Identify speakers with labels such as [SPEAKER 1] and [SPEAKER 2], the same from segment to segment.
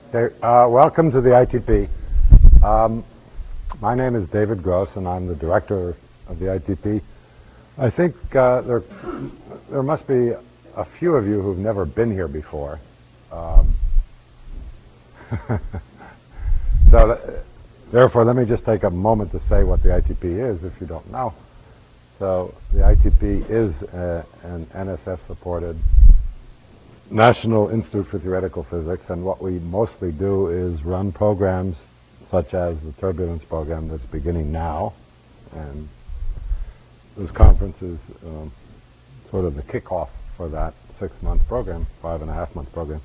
[SPEAKER 1] Okay, welcome to the ITP. My name is David Gross, and I'm the director of the ITP. I think there must be a few of you who've never been here before. Therefore, let me just take a moment to say what the ITP is, if you don't know. So the ITP is an NSF-supported National Institute for Theoretical Physics, and what we mostly do is run programs such as the Turbulence program that's beginning now, and this conference is sort of the kickoff for that 6-month program, 5.5-month program.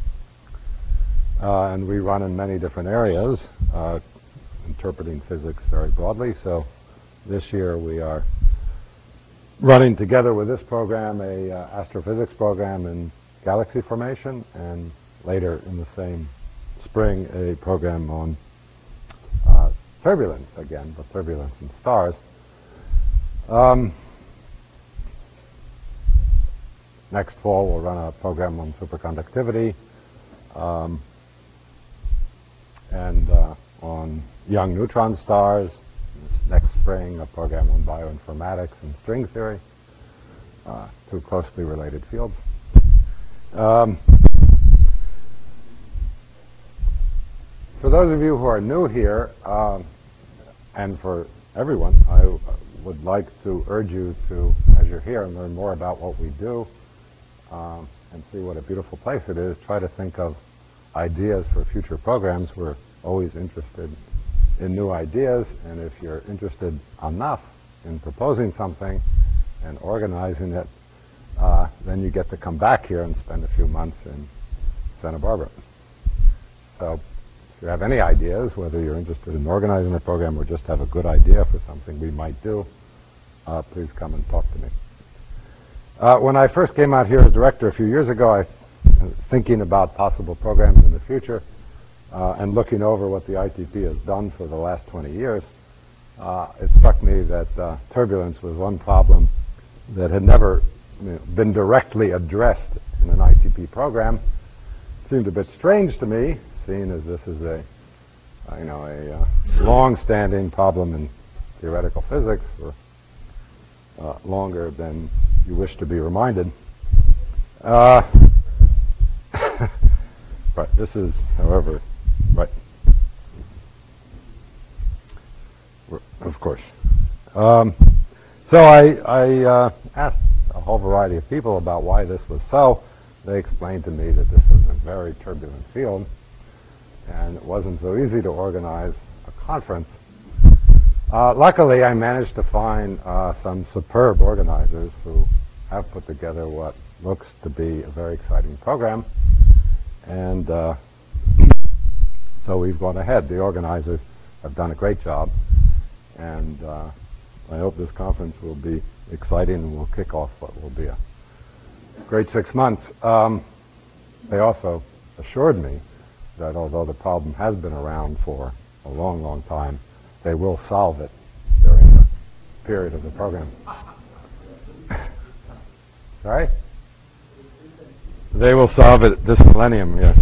[SPEAKER 1] And we run in many different areas, interpreting physics very broadly. So this year we are running together with this program a astrophysics program in galaxy formation, and later in the same spring a program on turbulence again, but turbulence in stars. Next fall we'll run a program on superconductivity, and on young neutron stars. Next spring a program on bioinformatics and string theory, two closely related fields. For those of you who are new here, and for everyone, I would like to urge you to, as you're here, and learn more about what we do, and see what a beautiful place it is. Try to think of ideas for future programs. We're always interested in new ideas, and if you're interested enough in proposing something and organizing it, then you get to come back here and spend a few months in Santa Barbara. So if you have any ideas, whether you're interested in organizing a program or just have a good idea for something we might do, please come and talk to me. When I first came out here as director a few years ago, I was thinking about possible programs in the future and looking over what the ITP has done for the last 20 years. It struck me that turbulence was one problem that had never been directly addressed in an ITP program. It seemed a bit strange to me, seeing as this is a long-standing problem in theoretical physics, for longer than you wish to be reminded. But this is, however, right. Of course. So I asked a whole variety of people about why this was so. They explained to me that this was a very turbulent field, and it wasn't so easy to organize a conference. Luckily, I managed to find some superb organizers who have put together what looks to be a very exciting program, and so we've gone ahead. The organizers have done a great job, and I hope this conference will be exciting and will kick off what will be a great 6 months. They also assured me that although the problem has been around for a long, long time, they will solve it during the period of the program. Sorry? They will solve it this millennium, yes.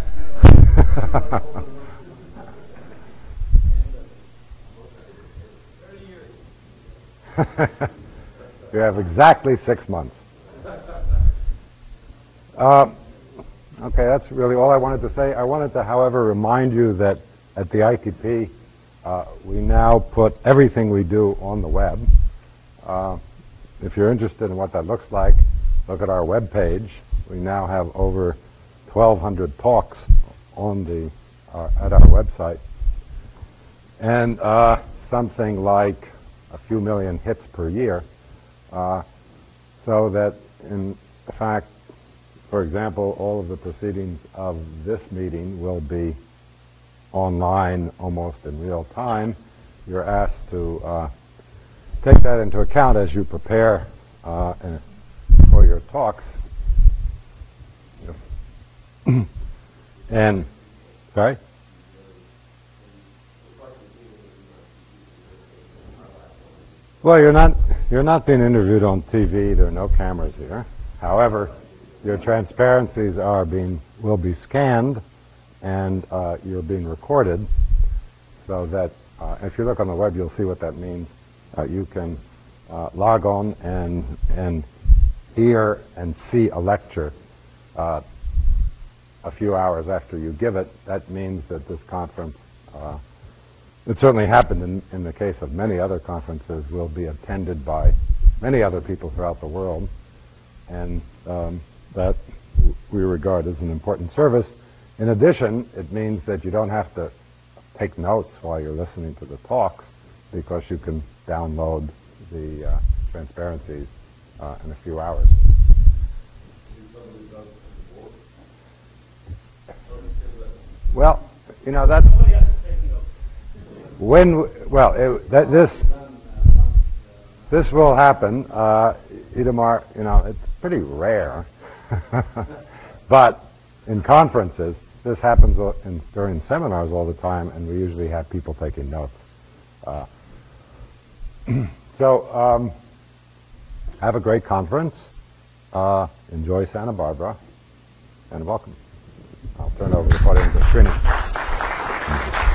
[SPEAKER 1] You have exactly 6 months. Okay, that's really all I wanted to say. I wanted to, however, remind you that at the ITP, we now put everything we do on the web. If you're interested in what that looks like, look at our web page. We now have over 1,200 talks on at our website, and something like a few million hits per year, so that in fact, for example, all of the proceedings of this meeting will be online almost in real time. You're asked to take that into account as you prepare for your talks. And, sorry? Well, you're not being interviewed on TV. There are no cameras here. However, your transparencies will be scanned and you're being recorded, so that if you look on the web, you'll see what that means. You can log on and hear and see a lecture a few hours after you give it. That means that this conference, it certainly happened in the case of many other conferences, will be attended by many other people throughout the world, and that we regard as an important service. In addition, it means that you don't have to take notes while you're listening to the talks, because you can download the transparencies in a few hours. Well, you know, that's when. Well, this will happen. Itamar, you know, it's pretty rare, but in conferences, this happens during seminars all the time, and we usually have people taking notes. So, have a great conference. Enjoy Santa Barbara, and welcome. I'll turn over the podium to Srini.